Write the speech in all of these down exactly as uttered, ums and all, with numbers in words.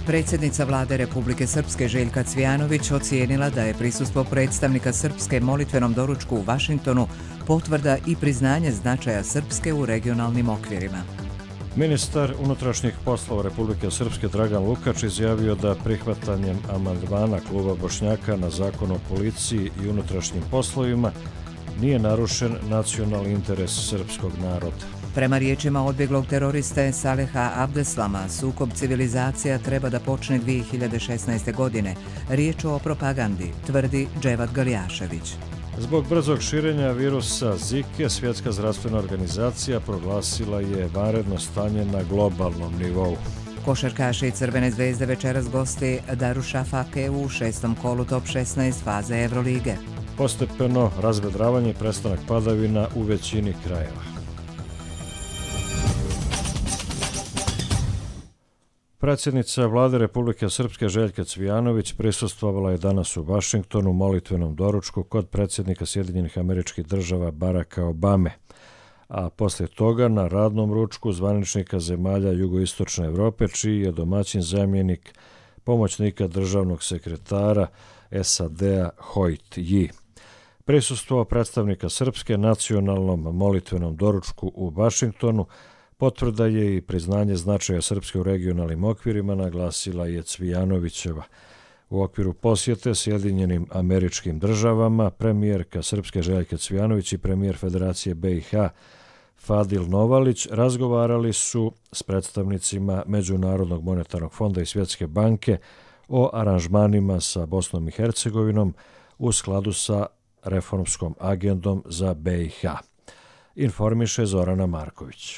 Predsjednica vlade Republike Srpske Željka Cvijanović ocijenila da je prisustvo predstavnika Srpske molitvenom doručku u Vašingtonu potvrda i priznanje značaja Srpske u regionalnim okvirima. Ministar unutrašnjih poslova Republike Srpske Dragan Lukač izjavio da prihvatanjem amandmana kluba Bošnjaka na zakon o policiji i unutrašnjim poslovima nije narušen nacionalni interes srpskog naroda. Prema riječima odbjeglog teroriste Saleha Abdeslama, sukob civilizacija treba da počne dvije hiljade šesnaeste. godine. Riječ o propagandi, tvrdi Dževat Galjašević. Zbog brzog širenja virusa Zike, Svjetska zdravstvena organizacija proglasila je vanredno stanje na globalnom nivou. Košarkaši Crvene zvezde večeras gosti Darušafake u šestom kolu top šesnaest faze Evrolige. Postepeno razvedravanje i prestanak padavina u većini krajeva. Predsjednica vlade Republike Srpske Željka Cvijanović prisustvovala je danas u Vašingtonu molitvenom doručku kod predsjednika Sjedinjenih Američkih Država Baracka Obame, a poslije toga na radnom ručku zvaničnika zemalja jugoistočne Evrope, čiji je domaćin zamjenik pomoćnika državnog sekretara S A D-a Hoyt Yi. Prisustvo predstavnika Srpske nacionalnom molitvenom doručku u Vašingtonu potvrda je i priznanje značaja Srpske u regionalnim okvirima, naglasila je Cvijanovićeva. U okviru posjete Sjedinjenim Američkim Državama, premijerka Srpske Željka Cvijanović i premijer Federacije B i H Fadil Novalić razgovarali su s predstavnicima Međunarodnog monetarnog fonda i Svjetske banke o aranžmanima sa Bosnom i Hercegovinom u skladu sa reformskom agendom za B i H. Informiše Zorana Marković.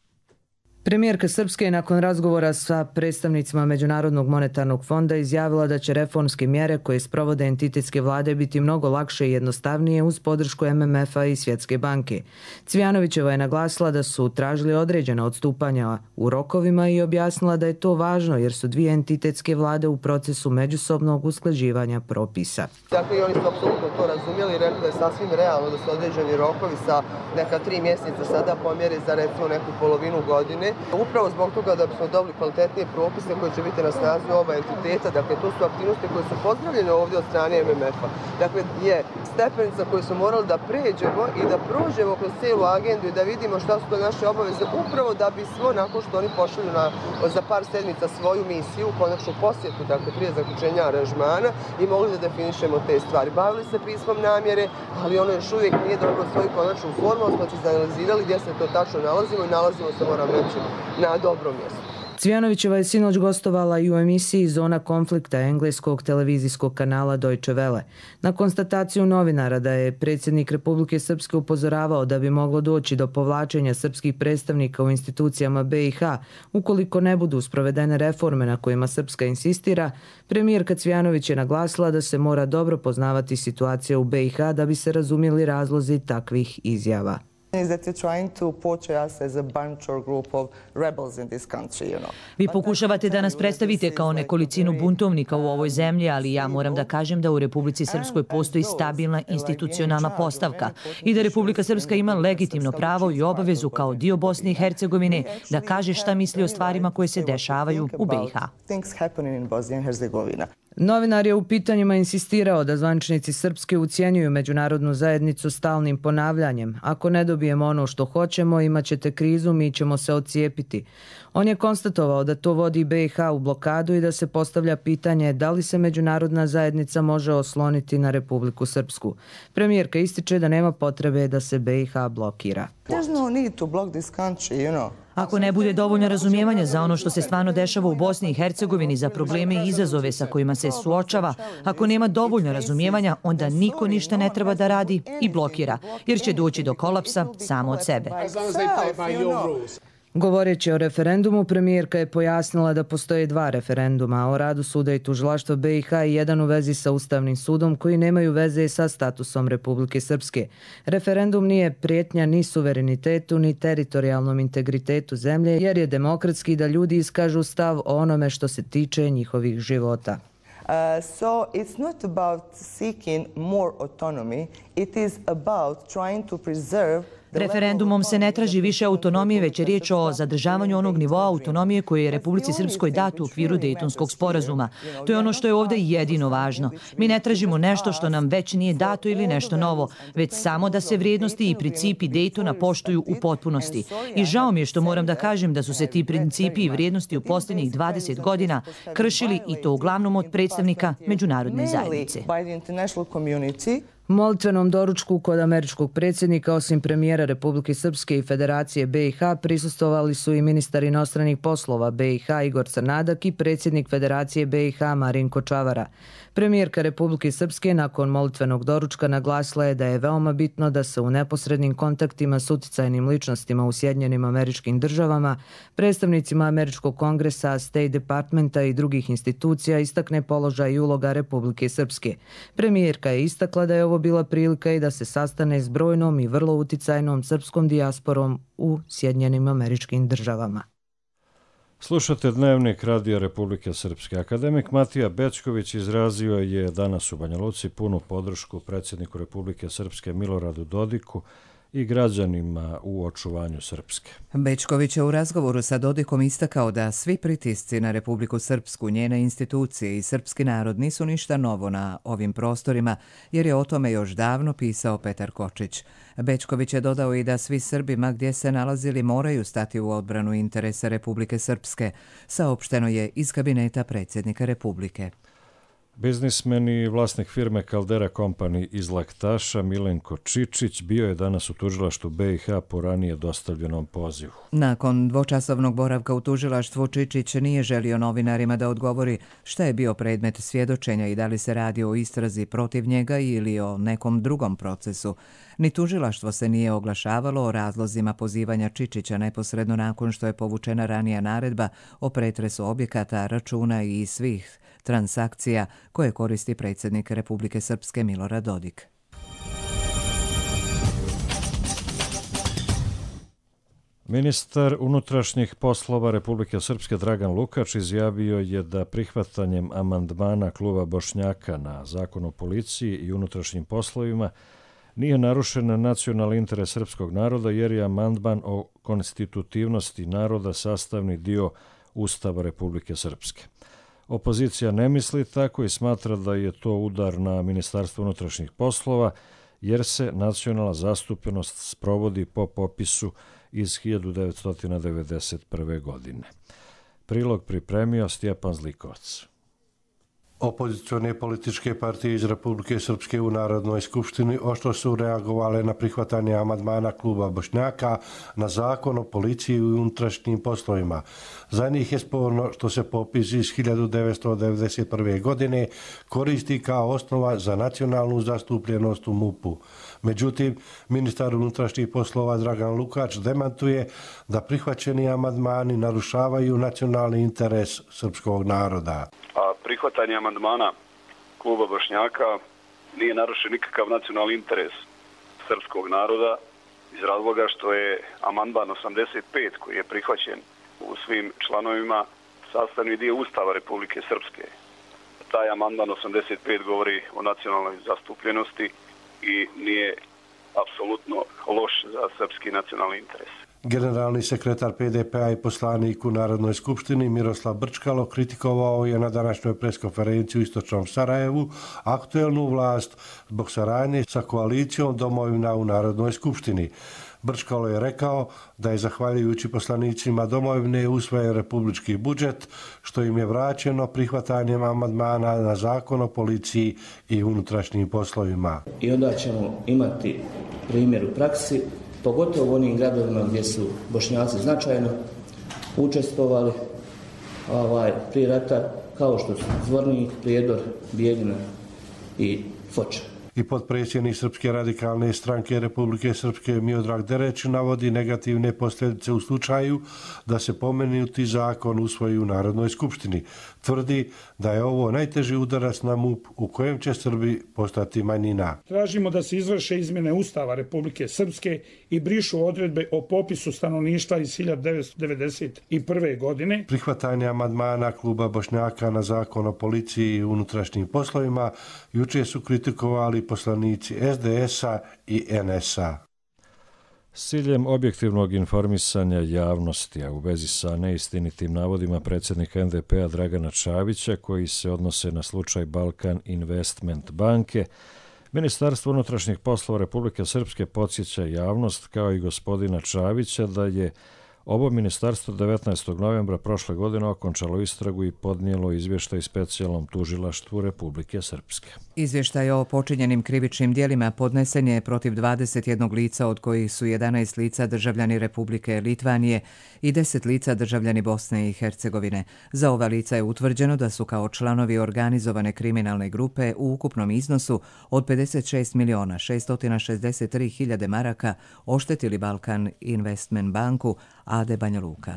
Premijerka Srpske je nakon razgovora sa predstavnicima Međunarodnog monetarnog fonda izjavila da će reformske mjere koje sprovode entitetske vlade biti mnogo lakše i jednostavnije uz podršku M M F-a i Svjetske banke. Cvijanovićeva je naglasila da su tražili određena odstupanja u rokovima i objasnila da je to važno jer su dvije entitetske vlade u procesu međusobnog usklađivanja propisa. Dakle, i oni su apsolutno to razumjeli i rekli da je sasvim realno da su određeni rokovi sa neka tri mjeseca sada pomjeri za recimo neku polovinu godine. Upravo zbog toga da bismo dobili kvalitetnije propise koje će biti na snazi oba entiteta, dakle to su aktivnosti koje su pozdravljene ovdje od strane M M F-a. Dakle, je stepenica koju smo morali da pređemo i da prođemo kroz cijelu agendu i da vidimo šta su to naše obaveze, upravo da bismo, nakon što oni pošalju na, za par sedmica svoju misiju, konačnu posjetu, dakle prije zaključenja aranžmana, i mogli da definišemo te stvari. Bavili se pismom namjere, ali ono još uvijek nije dobro svoju konačnu formu, smo će izanalizirali gdje se to tačno nalazimo i nalazimo se, moram reći, na dobrom mjestu. Cvijanovićeva je sinoć gostovala i u emisiji Zona konflikta engleskog televizijskog kanala Deutsche Welle. Na konstataciju novinara da je predsjednik Republike Srpske upozoravao da bi moglo doći do povlačenja srpskih predstavnika u institucijama B i H ukoliko ne budu sprovedene reforme na kojima Srpska insistira, premijerka Cvijanović je naglasila da se mora dobro poznavati situacija u B i H da bi se razumjeli razlozi takvih izjava. Vi pokušavate da nas predstavite kao nekolicinu buntovnika u ovoj zemlji, ali ja moram da kažem da u Republici Srpskoj postoji stabilna institucionalna postavka i da Republika Srpska ima legitimno pravo i obavezu kao dio Bosne i Hercegovine da kaže šta misli o stvarima koje se dešavaju u B i H. Novinar je u pitanjima insistirao da zvaničnici Srpske ucjenjuju međunarodnu zajednicu stalnim ponavljanjem. Ako ne dobijemo ono što hoćemo, imat ćete krizu, mi ćemo se odcijepiti. On je konstatovao da to vodi B i H u blokadu i da se postavlja pitanje da li se međunarodna zajednica može osloniti na Republiku Srpsku. Premijerka ističe da nema potrebe da se B i H blokira. Ako ne bude dovoljno razumijevanja za ono što se stvarno dešava u Bosni i Hercegovini, za probleme i izazove sa kojima se suočava, ako nema dovoljno razumijevanja, onda niko ništa ne treba da radi i blokira, jer će doći do kolapsa samo od sebe. Govoreći o referendumu, premijerka je pojasnila da postoje dva referenduma o radu suda i tužilaštva B i H i jedan u vezi sa Ustavnim sudom koji nemaju veze sa statusom Republike Srpske. Referendum nije prijetnja ni suverenitetu ni teritorijalnom integritetu zemlje jer je demokratski da ljudi iskažu stav o onome što se tiče njihovih života. Uh, so it's not about seeking more autonomy, it is about trying to preserve. Referendumom se ne traži više autonomije, već je riječ o zadržavanju onog nivoa autonomije koje je Republici Srpskoj dat u okviru Dejtonskog sporazuma. To je ono što je ovdje jedino važno. Mi ne tražimo nešto što nam već nije dato ili nešto novo, već samo da se vrijednosti i principi Dejtona poštuju u potpunosti. I žao mi je što moram da kažem da su se ti principi i vrijednosti u posljednjih dvadeset godina kršili i to uglavnom od predstavnika međunarodne zajednice. Molitvenom doručku kod američkog predsjednika, osim premijera Republike Srpske i Federacije B i H, prisustvovali su i ministar inostranih poslova B i H Igor Crnadak i predsjednik Federacije B i H Marinko Čavara. Premijerka Republike Srpske nakon molitvenog doručka naglasila je da je veoma bitno da se u neposrednim kontaktima s uticajnim ličnostima u Sjedinjenim Američkim Državama, predstavnicima Američkog kongresa, State Departmenta i drugih institucija istakne položaj i uloga Republike Srpske. Premijerka je istakla da je ovo bila prilika i da se sastane s brojnom i vrlo uticajnom srpskom dijasporom u Sjedinjenim Američkim Državama. Slušate Dnevnik Radija Republike Srpske. Akademik Matija Bećković izrazio je danas u Banja Luci punu podršku predsjedniku Republike Srpske Miloradu Dodiku i građanima u očuvanju Srpske. Bećković je u razgovoru sa Dodikom istakao da svi pritisci na Republiku Srpsku, njene institucije i srpski narod nisu ništa novo na ovim prostorima, jer je o tome još davno pisao Petar Kočić. Bećković je dodao i da svi Srbi, ma gdje se nalazili, moraju stati u odbranu interesa Republike Srpske, saopšteno je iz kabineta predsjednika Republike. Biznismen i vlasnik firme Caldera Company iz Laktaša Milenko Čičić bio je danas u tužilaštvu B i H po ranije dostavljenom pozivu. Nakon dvočasovnog boravka u tužilaštvu, Čičić nije želio novinarima da odgovori šta je bio predmet svjedočenja i da li se radi o istrazi protiv njega ili o nekom drugom procesu. Ni tužilaštvo se nije oglašavalo o razlozima pozivanja Čičića neposredno nakon što je povučena ranija naredba o pretresu objekata, računa i svih transakcija koje koristi predsjednik Republike Srpske Milorad Dodik. Ministar unutrašnjih poslova Republike Srpske Dragan Lukač izjavio je da prihvatanjem amandmana kluba Bošnjaka na Zakon o policiji i unutrašnjim poslovima nije narušen nacionalni interes srpskog naroda, jer je amandman o konstitutivnosti naroda sastavni dio Ustava Republike Srpske. Opozicija ne misli tako i smatra da je to udar na Ministarstvo unutrašnjih poslova, jer se nacionalna zastupljenost sprovodi po popisu iz hiljadu devetsto devedeset prve. godine. Prilog pripremio Stjepan Zlikovac. Opozicione političke partije iz Republike Srpske u Narodnoj skupštini oštro su reagovale na prihvatanje amandmana kluba Bošnjaka na Zakon o policiji i unutrašnjim poslovima. Za njih je sporno što se popis iz hiljadu devetsto devedeset prve. godine koristi kao osnova za nacionalnu zastupljenost u MUP-u. Međutim, ministar unutrašnjih poslova Dragan Lukač demantuje da prihvaćeni amandmani narušavaju nacionalni interes srpskog naroda. Prihvatanje amandmana kluba Bošnjaka nije narušen nikakav nacionalni interes srpskog naroda iz razloga što je amandman osamdeset pet koji je prihvaćen u svim članovima sastavni dio Ustava Republike Srpske. Taj amandman osamdeset pet govori o nacionalnoj zastupljenosti i nije apsolutno loš za srpski nacionalni interes. Generalni sekretar P D P-a i poslanik u Narodnoj skupštini Miroslav Brčkalo kritikovao je na današnjoj preskonferenciji u Istočnom Sarajevu aktuelnu vlast zbog saradnje sa koalicijom domovina u Narodnoj skupštini. Brčkalo je rekao da je zahvaljujući poslanicima domovine usvojen republički budžet, što im je vraćeno prihvatanjem amandmana na Zakon o policiji i unutrašnjim poslovima. I onda ćemo imati primjer u praksi, pogotovo u onim gradovima gdje su Bošnjaci značajno učestvovali ovaj, prije rata, kao što su Zvornik, Prijedor, Bijeljina i Foča. I potpredsjednik Srpske radikalne stranke Republike Srpske Miodrag Dereć navodi negativne posljedice u slučaju da se pomenuti zakon usvoji u Narodnoj skupštini. Tvrdi da je ovo najteži udarac na MUP u kojem će Srbi postati manjina. Tražimo da se izvrše izmjene Ustava Republike Srpske i brišu odredbe o popisu stanovništva iz hiljadu devetsto devedeset prve. godine. Prihvatanje amandmana kluba Bošnjaka na Zakon o policiji i unutrašnjim poslovima jučer su kritikovali poslanici S D S-a i N S-a. S ciljem objektivnog informisanja javnosti, a u vezi sa neistinitim navodima predsjednika en de pe-a Dragana Čavića koji se odnose na slučaj Balkan Investment banke, Ministarstvo unutrašnjih poslova Republike Srpske podsjeća javnost kao i gospodina Čavića da je ovo ministarstvo devetnaestog novembra prošle godine okončalo istragu i podnijelo izvještaj specijalnom tužilaštvu Republike Srpske. Izvještaj o počinjenim krivičnim djelima podnesen je protiv dvadeset jednog lica, od kojih su jedanaest lica državljani Republike Litvanije i deset lica državljani Bosne i Hercegovine. Za ova lica je utvrđeno da su kao članovi organizovane kriminalne grupe u ukupnom iznosu od pedeset šest miliona šesto šezdeset tri hiljade maraka oštetili Balkan Investment banku a de Banja Luka.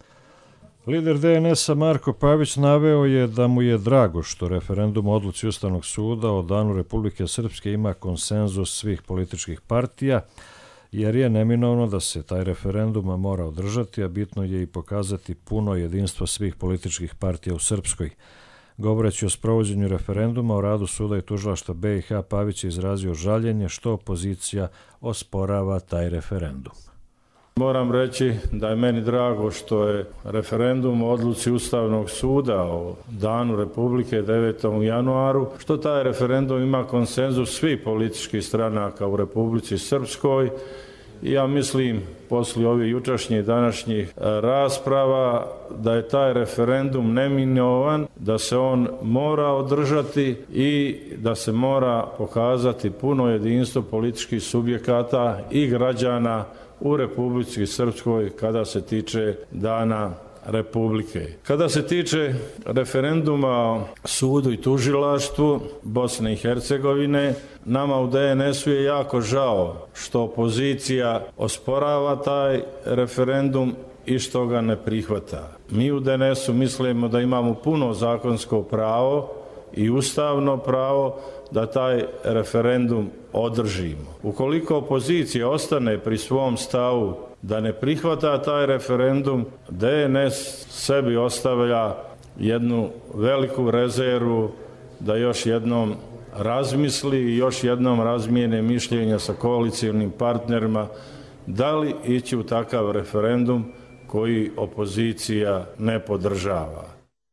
Lider de en es-a Marko Pavić naveo je da mu je drago što referendum o odluci Ustavnog suda o danu Republike Srpske ima konsenzus svih političkih partija, jer je neminovno da se taj referendum mora održati, a bitno je i pokazati puno jedinstvo svih političkih partija u Srpskoj. Govoreći o sprovođenju referenduma o radu suda i tužilaštva be i ha, Pavić je izrazio žaljenje što opozicija osporava taj referendum. Moram reći da je meni drago što je referendum o odluci Ustavnog suda o danu Republike devetom januaru, što taj referendum ima konsenzus svih političkih stranaka u Republici Srpskoj. I ja mislim, poslije ovih jučerašnjih i današnjih rasprava, da je taj referendum neminovan, da se on mora održati i da se mora pokazati puno jedinstvo političkih subjekata i građana u Republici Srpskoj kada se tiče dana Republike. Kada se tiče referenduma o sudu i tužilaštvu Bosne i Hercegovine, nama u de en es-u je jako žao što opozicija osporava taj referendum i što ga ne prihvata. Mi u de en es-u mislimo da imamo puno zakonsko pravo i ustavno pravo da taj referendum održimo. Ukoliko opozicija ostane pri svom stavu da ne prihvata taj referendum, de en es sebi ostavlja jednu veliku rezervu da još jednom razmisli i još jednom razmijene mišljenja sa koalicijnim partnerima da li ići u takav referendum koji opozicija ne podržava.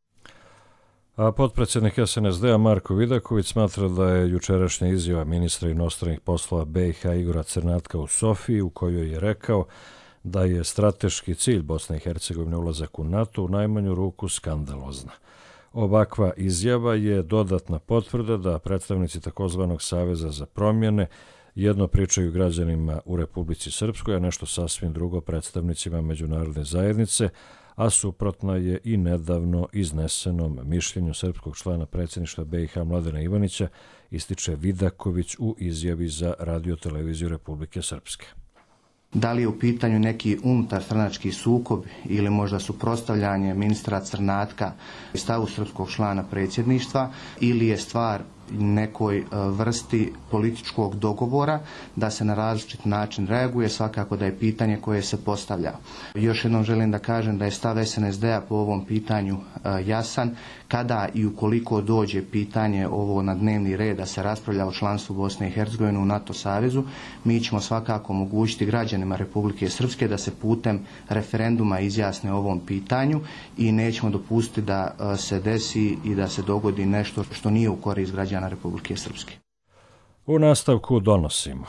A potpredsjednik es en es de-a Marko Vidaković smatra da je jučerašnja izjava ministra inostranih poslova be i ha Igora Crnatka u Sofiji, u kojoj je rekao da je strateški cilj Bosne i Hercegovine ulazak u NATO u najmanju ruku skandalozna. Ovakva izjava je dodatna potvrda da predstavnici takozvanog Saveza za promjene jedno pričaju građanima u Republici Srpskoj, a nešto sasvim drugo predstavnicima međunarodne zajednice, a suprotna je i nedavno iznesenom mišljenju srpskog člana predsjedništva be i ha Mladena Ivanića, ističe Vidaković u izjavi za Radio-televiziju Republike Srpske. Da li je u pitanju neki unutarstranački sukob ili možda suprotstavljanje ministra Crnatka stavu srpskog člana predsjedništva ili je stvar nekoj vrsti političkog dogovora da se na različit način reaguje, svakako da je pitanje koje se postavlja. Još jednom želim da kažem da je stav es en es de-a po ovom pitanju jasan. Kada i ukoliko dođe pitanje ovo na dnevni red da se raspravlja o članstvu Bosne i Hercegovine u NATO savezu, mi ćemo svakako omogućiti građanima Republike Srpske da se putem referenduma izjasne o ovom pitanju i nećemo dopustiti da se desi i da se dogodi nešto što nije u korist građana Republike Srpske. U nastavku donosimo.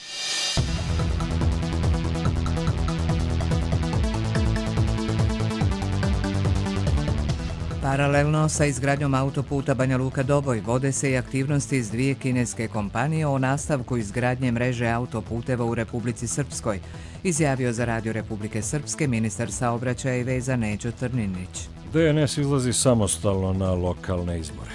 Paralelno sa izgradnjom autoputa Banja Luka-Doboj vode se i aktivnosti iz dvije kineske kompanije o nastavku izgradnje mreže autoputeva u Republici Srpskoj, izjavio za Radio Republike Srpske ministar saobraćaja i veza Neđo Trninić. de en es izlazi samostalno na lokalne izbore.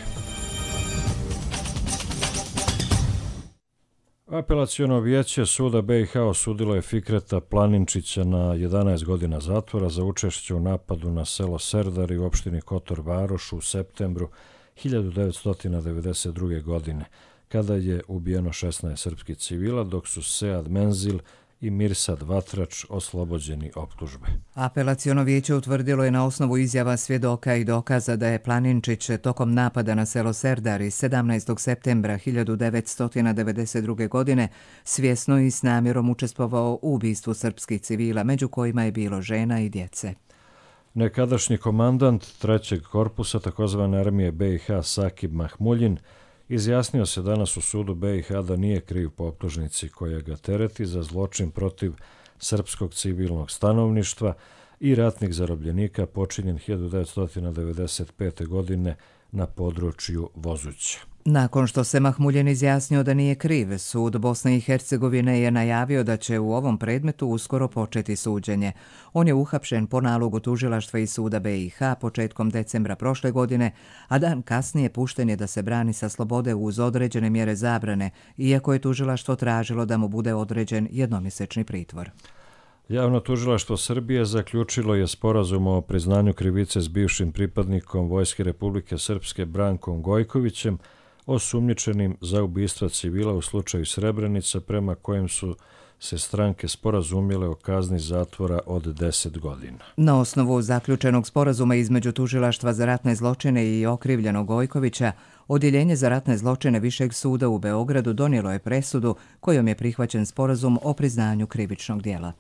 Apelaciono vijeće suda be i ha osudilo je Fikreta Planinčića na jedanaest godina zatvora za učešće u napadu na selo Serdari u opštini Kotor Varoš u septembru hiljadu devetsto devedeset druge. godine, kada je ubijeno šesnaest srpskih civila, dok su Sead Menzil i Mirsad Vatrač oslobođeni optužbe. Apelaciono vijeće utvrdilo je na osnovu izjava svjedoka i dokaza da je Planinčić tokom napada na selo Serdari sedamnaestog septembra hiljadu devetsto devedeset druge. godine svjesno i s namjerom učestvovao u ubistvu srpskih civila, među kojima je bilo žena i djece. Nekadašnji komandant trećeg korpusa takozvane armije B i H Sakib Mahmuljin izjasnio se danas u sudu B i H da nije kriv po optužnici koja ga tereti za zločin protiv srpskog civilnog stanovništva i ratnih zarobljenika počinjen hiljadu devetsto devedeset pete. godine na području Vozuća. Nakon što se Mahmuljin izjasnio da nije kriv, sud Bosne i Hercegovine je najavio da će u ovom predmetu uskoro početi suđenje. On je uhapšen po nalogu tužilaštva i suda B i H početkom decembra prošle godine, a dan kasnije pušten je da se brani sa slobode uz određene mjere zabrane, iako je tužilaštvo tražilo da mu bude određen jednomjesečni pritvor. Javno tužilaštvo Srbije zaključilo je sporazum o priznanju krivice s bivšim pripadnikom Vojske Republike Srpske Brankom Gojkovićem, osumnjičenim za ubistva civila u slučaju Srebrenica, prema kojem su se stranke sporazumjele o kazni zatvora od deset godina. Na osnovu zaključenog sporazuma između tužilaštva za ratne zločine i okrivljenog Gojkovića, Odjeljenje za ratne zločine Višeg suda u Beogradu donijelo je presudu kojom je prihvaćen sporazum o priznanju krivičnog djela.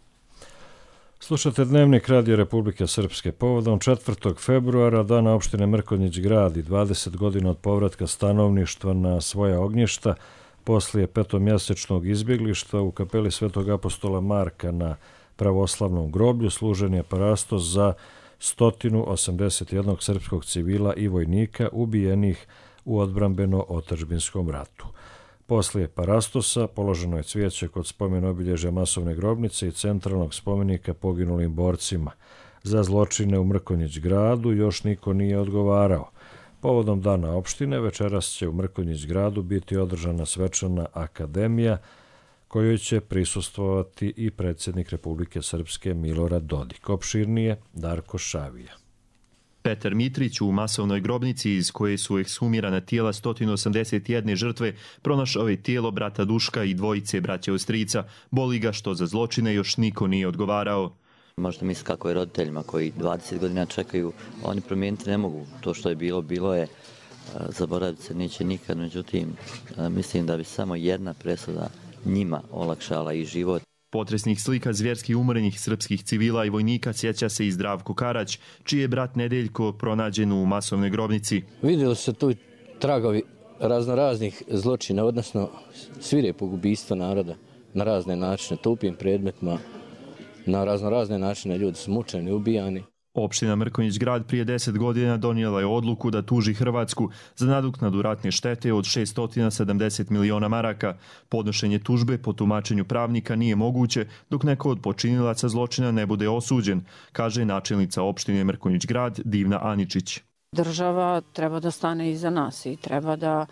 Slušate Dnevnik Radio Republike Srpske. Povodom četvrtog februara, dana opštine Mrkonjić Grad i dvadeset godina od povratka stanovništva na svoja ognjišta, poslije petomjesečnog izbjeglištva u kapeli Svetog apostola Marka na pravoslavnom groblju služen je parastos za sto osamdeset jedan srpskog civila i vojnika ubijenih u odbrambeno-otadžbinskom ratu. Poslije parastosa položeno je cvijeće kod spomen obilježja masovne grobnice i centralnog spomenika poginulim borcima. Za zločine u Mrkonjić Gradu još niko nije odgovarao. Povodom dana opštine večeras će u Mrkonjić Gradu biti održana svečana akademija kojoj će prisustvovati i predsjednik Republike Srpske Milorad Dodik. Opširnije Darko Šavija. Petar Mitrić u masovnoj grobnici iz koje su ekshumirana tijela sto osamdeset jedne žrtve pronašao je tijelo brata Duška i dvojice braće Ostrica. Boli ga što za zločine još niko nije odgovarao. Možda misli kako je roditeljima koji dvadeset godina čekaju, oni promijeniti ne mogu. To što je bilo, bilo je, zaboraviti se neće nikad, međutim mislim da bi samo jedna presuda njima olakšala i život. Potresnih slika zvjerski umrenih srpskih civila i vojnika sjeća se i Zdravko Karać, čiji je brat Nedeljko pronađen u masovnoj grobnici. Vidjeli su tu tragovi raznoraznih zločina, odnosno svirepog ubistva naroda na razne načine, tupim predmetima, na raznorazne načine ljudi su mučeni, ubijani. Opština Mrkonjić Grad prije deset godina donijela je odluku da tuži Hrvatsku za nadoknadu ratne štete od šesto sedamdeset miliona maraka. Podnošenje tužbe po tumačenju pravnika nije moguće dok neko od počinilaca zločina ne bude osuđen, kaže načelnica opštine Mrkonjić Grad Divna Aničić. Država treba da stane iza nas i treba da,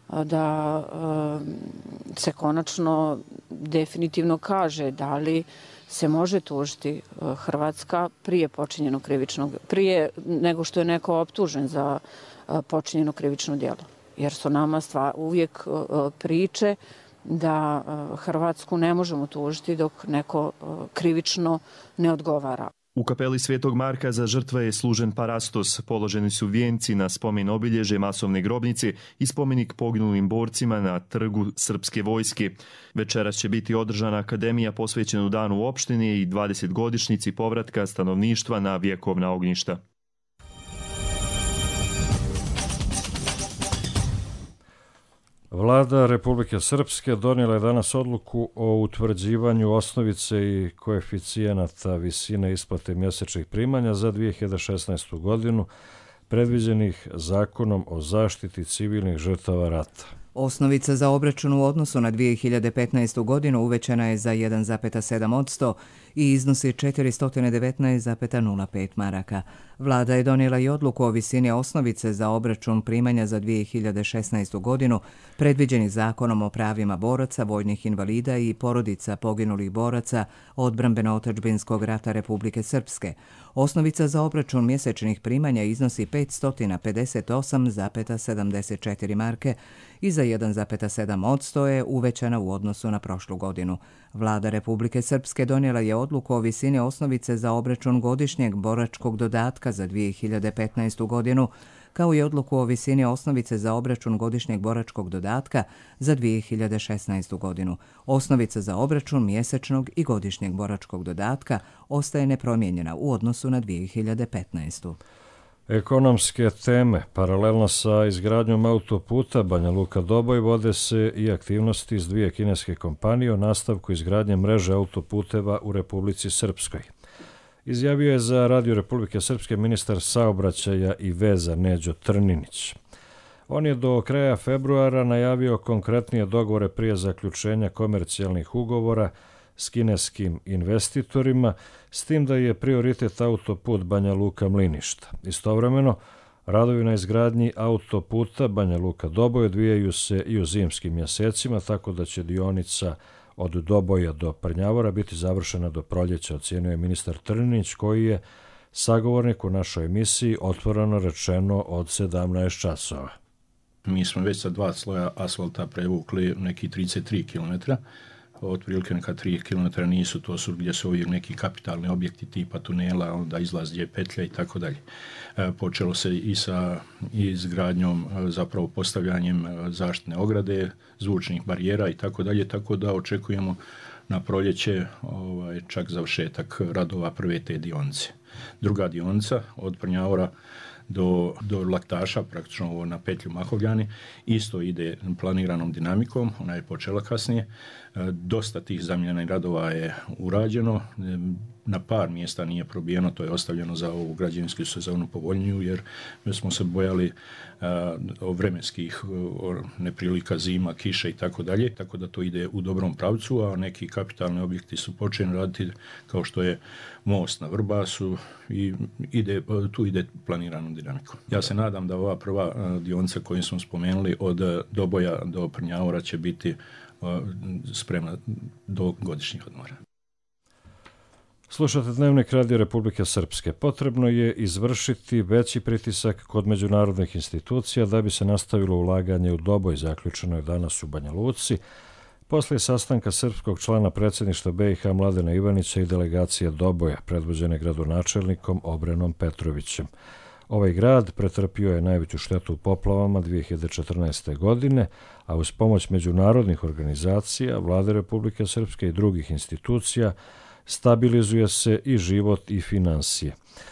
da se konačno definitivno kaže da li se može tužiti Hrvatska prije počinjenog krivičnog, prije nego što je neko optužen za počinjeno krivično djelo. Jer su nama stva, uvijek priče da Hrvatsku ne možemo tužiti dok neko krivično ne odgovara. U kapeli Svetog Marka za žrtve je služen parastos, položeni su vijenci na spomen obilježe masovne grobnice i spomenik poginulim borcima na trgu Srpske vojske. Večeras će biti održana akademija posvećena danu opštine i dvadesetogodišnjici povratka stanovništva na vjekovna ognjišta. Vlada Republike Srpske donijela je danas odluku o utvrđivanju osnovice i koeficijenata visine isplate mjesečnih primanja za dvije hiljade šesnaestu. godinu, predviđenih Zakonom o zaštiti civilnih žrtava rata. Osnovica za obračun u odnosu na dvije hiljade petnaestu. godinu uvećana je za jedan zarez sedam posto i iznosi četiristo devetnaest zarez nula pet maraka. Vlada je donijela i odluku o visini osnovice za obračun primanja za dvije hiljade šesnaestu. godinu, predviđeni Zakonom o pravima boraca, vojnih invalida i porodica poginulih boraca odbrambeno-otadžbinskog rata Republike Srpske. Osnovica za obračun mjesečnih primanja iznosi petsto pedeset osam zarez sedamdeset četiri marke i za jedan zarez sedam posto je uvećana u odnosu na prošlu godinu. Vlada Republike Srpske donijela je odluku o visini osnovice za obračun godišnjeg boračkog dodatka za dvije hiljade petnaestu godinu, kao i odluku o visini osnovice za obračun godišnjeg boračkog dodatka za dvije hiljade šesnaestu godinu. Osnovica za obračun mjesečnog i godišnjeg boračkog dodatka ostaje nepromijenjena u odnosu na dvije hiljade petnaestu. Ekonomske teme. Paralelno sa izgradnjom autoputa Banja Luka-Doboj vode se i aktivnosti iz dvije kineske kompanije o nastavku izgradnje mreže autoputeva u Republici Srpskoj. Izjavio je za Radio Republike Srpske ministar saobraćaja i veza Neđo Trninić. On je do kraja februara najavio konkretnije dogovore prije zaključenja komercijalnih ugovora s kineskim investitorima, s tim da je prioritet autoput Banja Luka-Mliništa. Istovremeno, radovi na izgradnji autoputa Banja Luka-Doboj odvijaju se i u zimskim mjesecima, tako da će dionica od Doboja do Prnjavora biti završena do proljeća, ocijenio je ministar Trninić, koji je sagovornik u našoj emisiji otvoreno rečeno od sedamnaest časova. Mi smo već sa dva sloja asfalta prevukli neki trideset tri kilometra, otprilike neka tri kilometra nisu, to su gdje su ovi neki kapitalni objekti tipa tunela, onda izlaz gdje je petlja i tako dalje. Počelo se i sa izgradnjom, zapravo postavljanjem zaštitne ograde, zvučnih barijera i tako dalje, tako da očekujemo na proljeće ovaj, čak završetak radova prve te dionice. Druga dionica od Prnjavora do, do Laktaša, praktično ovo na petlju Mahovljani, isto ide planiranom dinamikom, ona je počela kasnije. Dosta tih zamjenih radova je urađeno, na par mjesta nije probijeno, to je ostavljeno za ovu građevinsku sezonu povoljniju, jer mi smo se bojali o vremenskih o neprilika, zima, kiše i tako dalje, tako da to ide u dobrom pravcu, a neki kapitalni objekti su počeli raditi, kao što je most na Vrbasu i ide, tu ide planiranom dinamikom. Ja se nadam da ova prva dionica koju smo spomenuli od Doboja do Prnjavora će biti spremna do godišnjih odmora. Slušate Dnevnik Radio Republike Srpske. Potrebno je izvršiti veći pritisak kod međunarodnih institucija da bi se nastavilo ulaganje u Doboj, zaključeno je danas u Banja Luci, poslije sastanka srpskog člana predsjedništva B i H Mladena Ivanića i delegacije Doboja, predvođene gradonačelnikom Obrenom Petrovićem. Ovaj grad pretrpio je najveću štetu u poplavama dvije hiljade četrnaeste. godine, a uz pomoć međunarodnih organizacija, Vlade Republike Srpske i drugih institucija stabilizuje se i život i finansije.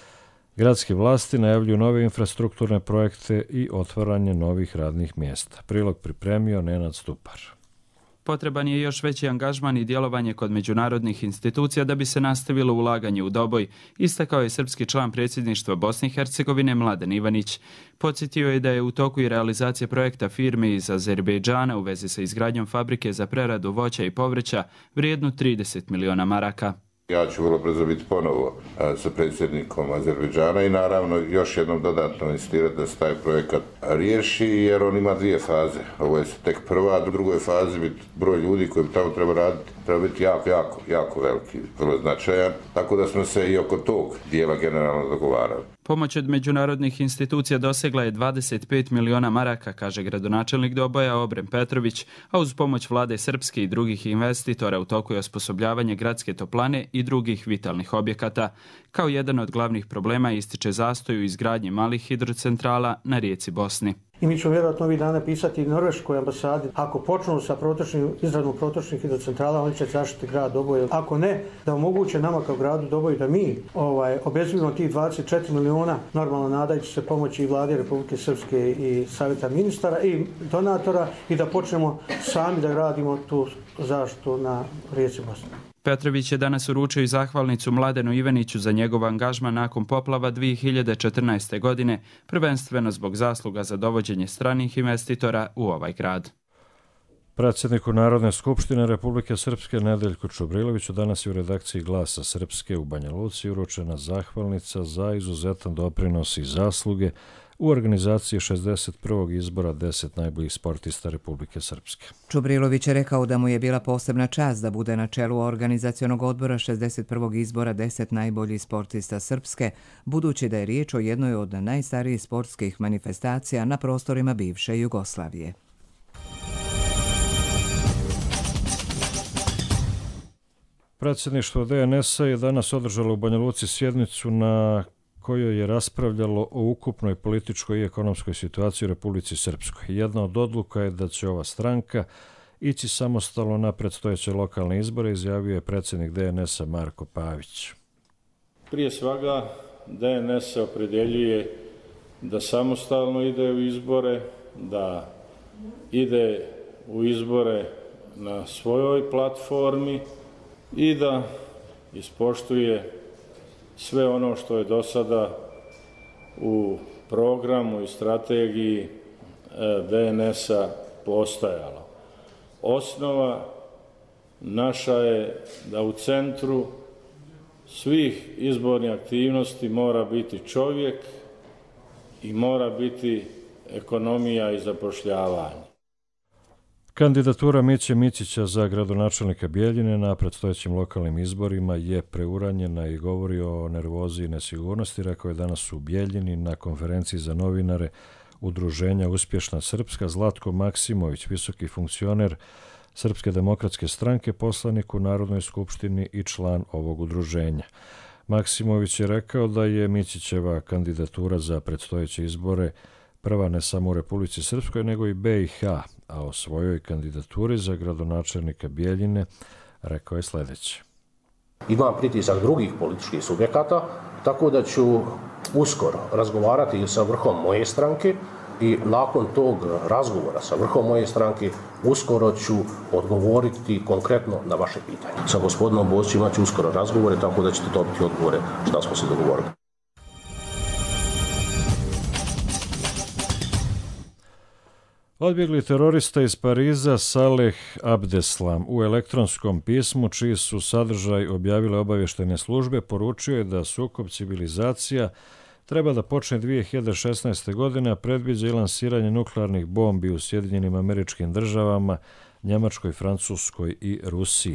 Gradske vlasti najavljuju nove infrastrukturne projekte i otvaranje novih radnih mjesta. Prilog pripremio Nenad Stupar. Potreban je još veći angažman i djelovanje kod međunarodnih institucija da bi se nastavilo ulaganje u Doboj, istakao je srpski član predsjedništva Bosne i Hercegovine Mladen Ivanić. Podsjetio je da je u toku i realizacija projekta firme iz Azerbejdžana u vezi sa izgradnjom fabrike za preradu voća i povrća vrijednu trideset miliona maraka. Ja ću vrlo brzo biti ponovo a, sa predsjednikom Azerbejdžana i naravno još jednom dodatno insistirati da se taj projekat riješi, jer on ima dvije faze. Ovo je tek prva, a u drugoj fazi bi broj ljudi koji tamo treba raditi treba biti jako, jako, jako veliki, vrlo značajan, tako da smo se i oko tog dijela generalno dogovarali. Pomoć od međunarodnih institucija dosegla je dvadeset pet miliona maraka, kaže gradonačelnik Doboja Obren Petrović, a uz pomoć vlade Srpske i drugih investitora u toku je osposobljavanje gradske toplane i drugih vitalnih objekata. Kao jedan od glavnih problema ističe zastoj u izgradnji malih hidrocentrala na rijeci Bosni. I mi ćemo vjerojatno ovih dana pisati Norveškoj ambasadi. Ako počnu sa protočnim, izradom protočnih hidrocentrala, oni će zaštiti grad Doboj. Ako ne, da omoguće nama kao gradu Doboj da mi ovaj, obezbedimo tih dvadeset četiri miliona, normalno nadajući se pomoći i vlade Republike Srpske i savjeta ministara i donatora i da počnemo sami da radimo tu zaštitu na rijeci Bosni. Petrović je danas uručio i zahvalnicu Mladenu Ivaniću za njegov angažman nakon poplava dvije hiljade četrnaeste. godine, prvenstveno zbog zasluga za dovođenje stranih investitora u ovaj grad. Predsjedniku Narodne skupštine Republike Srpske Nedeljku Čubriloviću danas je u redakciji Glasa Srpske u Banja Luci uručena zahvalnica za izuzetan doprinos i zasluge u organizaciji šezdeset prvog izbora deset najboljih sportista Republike Srpske. Čubrilović je rekao da mu je bila posebna čast da bude na čelu organizacionog odbora šezdeset prvog izbora deset najboljih sportista Srpske, budući da je riječ o jednoj od najstarijih sportskih manifestacija na prostorima bivše Jugoslavije. Predsjedništvo D N S-a je danas održalo u Banja Luci sjednicu na kojoj je raspravljalo o ukupnoj političkoj i ekonomskoj situaciji u Republici Srpskoj. Jedna od odluka je da će ova stranka ići samostalno na predstojeće lokalne izbore, izjavio je predsjednik D N S-a Marko Pavić. Prije svega D N S se opredjeljuje da samostalno ide u izbore, da ide u izbore na svojoj platformi i da ispoštuje sve ono što je do sada u programu i strategiji D N S-a postojalo. Osnova naša je da u centru svih izbornih aktivnosti mora biti čovjek i mora biti ekonomija i zapošljavanje. Kandidatura Miće Mićića za gradonačelnika Bjeljine na predstojećim lokalnim izborima je preuranjena i govori o nervozi i nesigurnosti, rekao je danas u Bjeljini na konferenciji za novinare Udruženja Uspješna Srpska Zlatko Maksimović, visoki funkcioner Srpske demokratske stranke, poslanik u Narodnoj skupštini i član ovog udruženja. Maksimović je rekao da je Mićićeva kandidatura za predstojeće izbore prva ne samo u Republici Srpskoj, nego i B i H, a o svojoj kandidaturi za gradonačelnika Bjeljine rekao je sljedeće. Imam pritisak drugih političkih subjekata, tako da ću uskoro razgovarati sa vrhom moje stranke i nakon tog razgovora sa vrhom moje stranke uskoro ću odgovoriti konkretno na vaše pitanje. Sa gospodinom Bosićem imat ću uskoro razgovore, tako da ćete dobiti odgovore šta smo se dogovorili. Odbjegli terorista iz Pariza Saleh Abdeslam u elektronskom pismu, čiji su sadržaj objavile obavještajne službe, poručio je da sukob civilizacija treba da počne dvije hiljade šesnaeste. godine, a predviđa i lansiranje nuklearnih bombi u Sjedinjenim Američkim Državama, Njemačkoj, Francuskoj i Rusiji.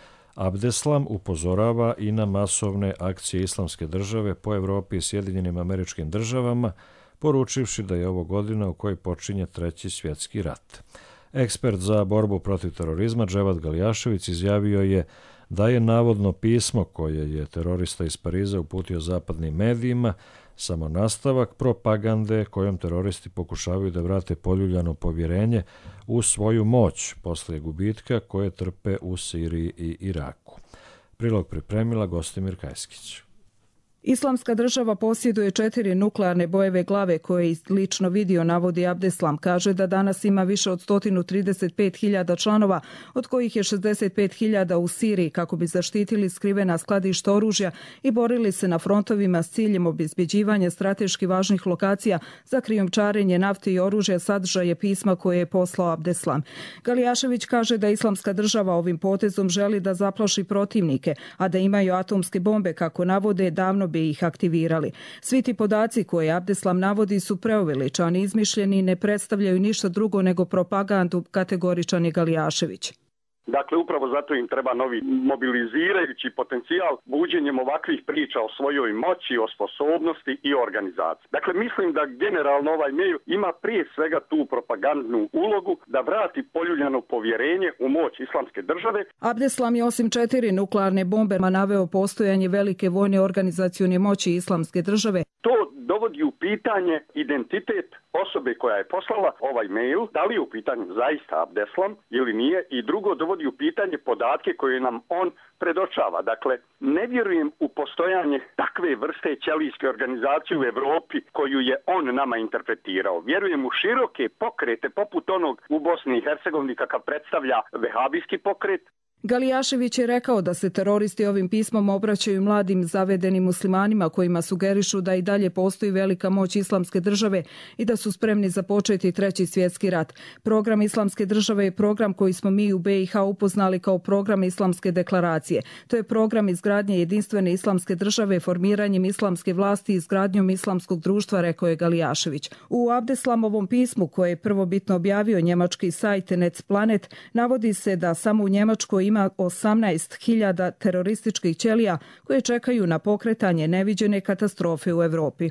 Abdeslam upozorava i na masovne akcije Islamske države po Evropi i Sjedinjenim Američkim Državama, poručivši da je ovo godina u kojoj počinje Treći svjetski rat. Ekspert za borbu protiv terorizma Dževad Galjašević izjavio je da je navodno pismo koje je terorista iz Pariza uputio zapadnim medijima samo nastavak propagande kojom teroristi pokušavaju da vrate poljuljano povjerenje u svoju moć posle gubitka koje trpe u Siriji i Iraku. Prilog pripremila Gostimir Kajskić. Islamska država posjeduje četiri nuklearne bojeve glave koje je lično vidio, navodi Abdeslam. Kaže da danas ima više od sto trideset pet hiljada članova, od kojih je šezdeset pet hiljada u Siriji, kako bi zaštitili skrivena skladišta oružja i borili se na frontovima s ciljem obezbeđivanja strateški važnih lokacija za krijumčarenje nafte i oružja, sadržaje pisma koje je poslao Abdeslam. Galjašević kaže da Islamska država ovim potezom želi da zaplaši protivnike, a da imaju atomske bombe, kako navode, davno bi ih aktivirali. Svi ti podaci koje Abdeslam navodi su preuveličani, izmišljeni i ne predstavljaju ništa drugo nego propagandu, kategoričan je Galjašević. Dakle, upravo zato im treba novi mobilizirajući potencijal buđenjem ovakvih priča o svojoj moći, o sposobnosti i organizaciji. Dakle, mislim da generalno ovaj mail ima prije svega tu propagandnu ulogu da vrati poljuljano povjerenje u moć Islamske države. Abdeslam je osim četiri nuklearne bombe naveo postojanje velike vojne organizacione moći Islamske države. To dovodi u pitanje identitet osobe koja je poslala ovaj mail, da li je u pitanju zaista Abdeslam ili nije, i drugo dovodi u pitanje podatke koje nam on predočava. Dakle, ne vjerujem u postojanje takve vrste ćelijske organizacije u Evropi koju je on nama interpretirao. Vjerujem u široke pokrete poput onog u Bosni i Hercegovini kakav predstavlja vehabijski pokret. Galjašević je rekao da se teroristi ovim pismom obraćaju mladim zavedenim muslimanima kojima sugerišu da i dalje postoji velika moć Islamske države i da su spremni započeti Treći svjetski rat. Program Islamske države je program koji smo mi u B i H upoznali kao program Islamske deklaracije. To je program izgradnje jedinstvene Islamske države, formiranjem islamske vlasti i izgradnjom islamskog društva, rekao je Galjašević. U Abdeslamovom pismu, koje je prvobitno objavio njemački sajt Netzplanet, navodi se da samo u Njemačkoj ima osamnaest hiljada terorističkih ćelija koje čekaju na pokretanje neviđene katastrofe u Evropi.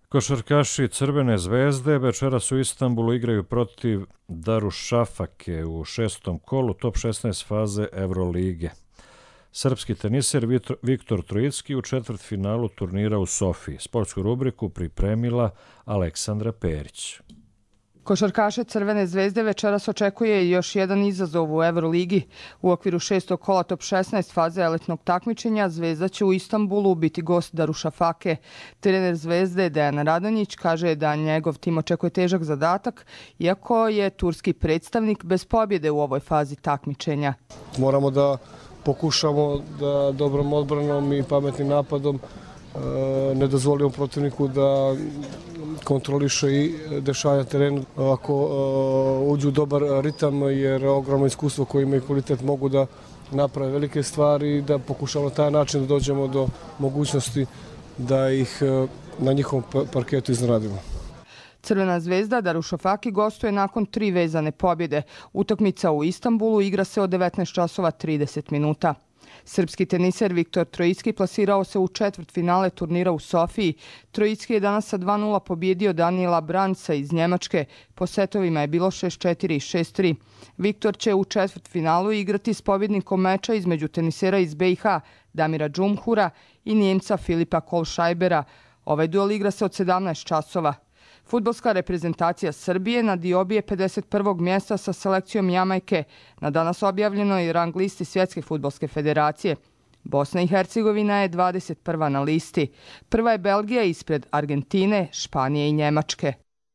Košarkaši Crvene zvezde večeras u Istanbulu igraju protiv Darušafake u šestom kolu top šesnaest faze Evrolige. Srpski teniser Viktor Trojicki u četvrtfinalu turnira u Sofiji. Sportsku rubriku pripremila Aleksandra Perić. Košarkaše Crvene zvezde večeras očekuje još jedan izazov u Evroligi. U okviru šestog kola top šesnaest faze elitnog takmičenja Zvezda će u Istanbulu biti gost Darušafake. Trener Zvezde Dejan Radonjić kaže da njegov tim očekuje težak zadatak, iako je turski predstavnik bez pobjede u ovoj fazi takmičenja. Moramo da pokušamo da dobrom odbranom i pametnim napadom ne dozvolimo protivniku da kontroliše i dešavanja terenu. Ako uđu u dobar ritam, jer ogromno iskustvo koje imaju kvalitet mogu da naprave velike stvari i da pokušamo na taj način da dođemo do mogućnosti da ih na njihovom parketu iznenadimo. Crvena zvezda Darušafaki gostuje nakon tri vezane pobjede. Utakmica u Istanbulu igra se od devetnaest časova trideset minuta. Srpski teniser Viktor Trojicki plasirao se u četvrtfinale turnira u Sofiji. Trojicki je danas sa dva nula pobjedio Daniela Branca iz Njemačke. Po setovima je bilo šest četiri i šest tri. Viktor će u četvrtfinalu igrati s pobjednikom meča između tenisera iz B i H Damira Džumhura i Njemca Filipa Kolšajbera. Ovaj duel igra se od sedamnaest časova. Fudbalska reprezentacija Srbije na diobi je pedeset prvog mjesta sa selekcijom Jamajke na danas objavljenoj rang listi Svjetske fudbalske federacije. Bosna i Hercegovina je dvadeset prva na listi. Prva je Belgija ispred Argentine, Španije i Njemačke.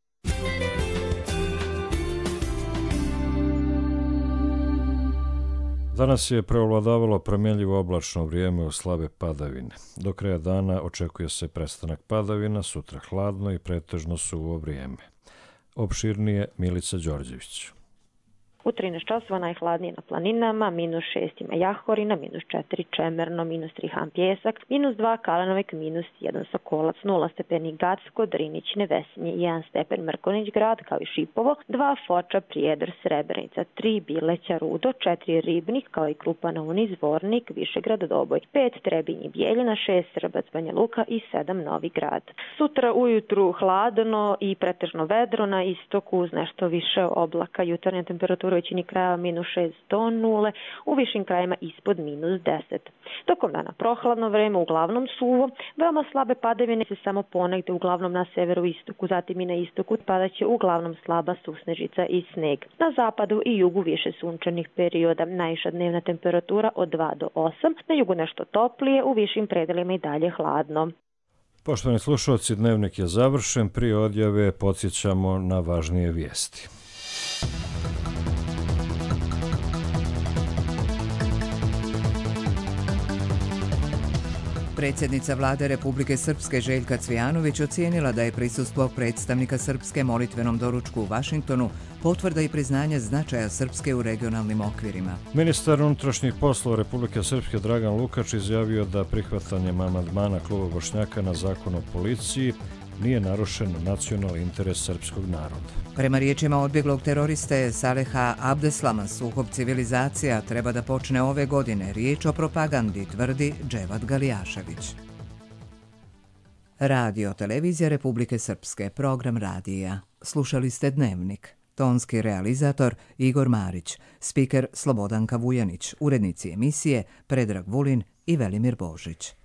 Danas je preovladavalo promjenljivo oblačno vrijeme u slabe padavine. Do kraja dana očekuje se prestanak padavina, sutra hladno i pretežno suvo vrijeme. Opširnije Milica Đorđević. U trinaest časova najhladnije na planinama, minus šest ima Jahorina, minus četiri Čemerno, minus tri Han Pjesak, minus dva Kalanovik, minus jedan Sokolac, nula stepeni Gacko, Drinić, Nevesinje, jedan stepen Mrkonić grad, kao i Šipovo, dva Foča, Prijedor, Srebrenica, tri Bileća, Rudo, četiri Ribnik, kao i Krupa na Uni, Zvornik, Višegrad, Doboj, pet Trebinj i Bijeljina, šest Srbac, Banja Luka i sedam Novi Grad. Sutra ujutru hladno i pretežno vedro, na istoku uz nešto više oblaka, jutarnja temperatura u većini krajeva minus šest do nule, u višim krajima ispod minus deset. Tokom dana prohladno vreme, uglavnom suvo, veoma slabe padavine se samo ponegde, uglavnom na severu istoku, zatim i na istoku padaće uglavnom slaba susnežica i sneg. Na zapadu i jugu više sunčanih perioda, najviša dnevna temperatura od dva do osam, na jugu nešto toplije, u višim predelima i dalje hladno. Poštovani slušalci, dnevnik je završen. Prije odjave podsjećamo na važnije vijesti. Predsjednica vlade Republike Srpske Željka Cvijanović ocijenila da je prisustvo predstavnika Srpske molitvenom doručku u Vašingtonu potvrda i priznanje značaja Srpske u regionalnim okvirima. Ministar unutrašnjih poslova Republike Srpske Dragan Lukač izjavio da prihvatanjem amandmana Kluba Bošnjaka na zakon o policiji nije narušen nacionalni interes srpskog naroda. Prema riječima odbjeglog teroriste Saleha Abdeslama, sukob civilizacija treba da počne ove godine. Riječ o propagandi, tvrdi Dževad Galijašević. Radio Televizija Republike Srpske, program radija. Slušali ste Dnevnik. Tonski realizator Igor Marić, spiker Slobodanka Vujanić, urednici emisije Predrag Vulin i Velimir Božić.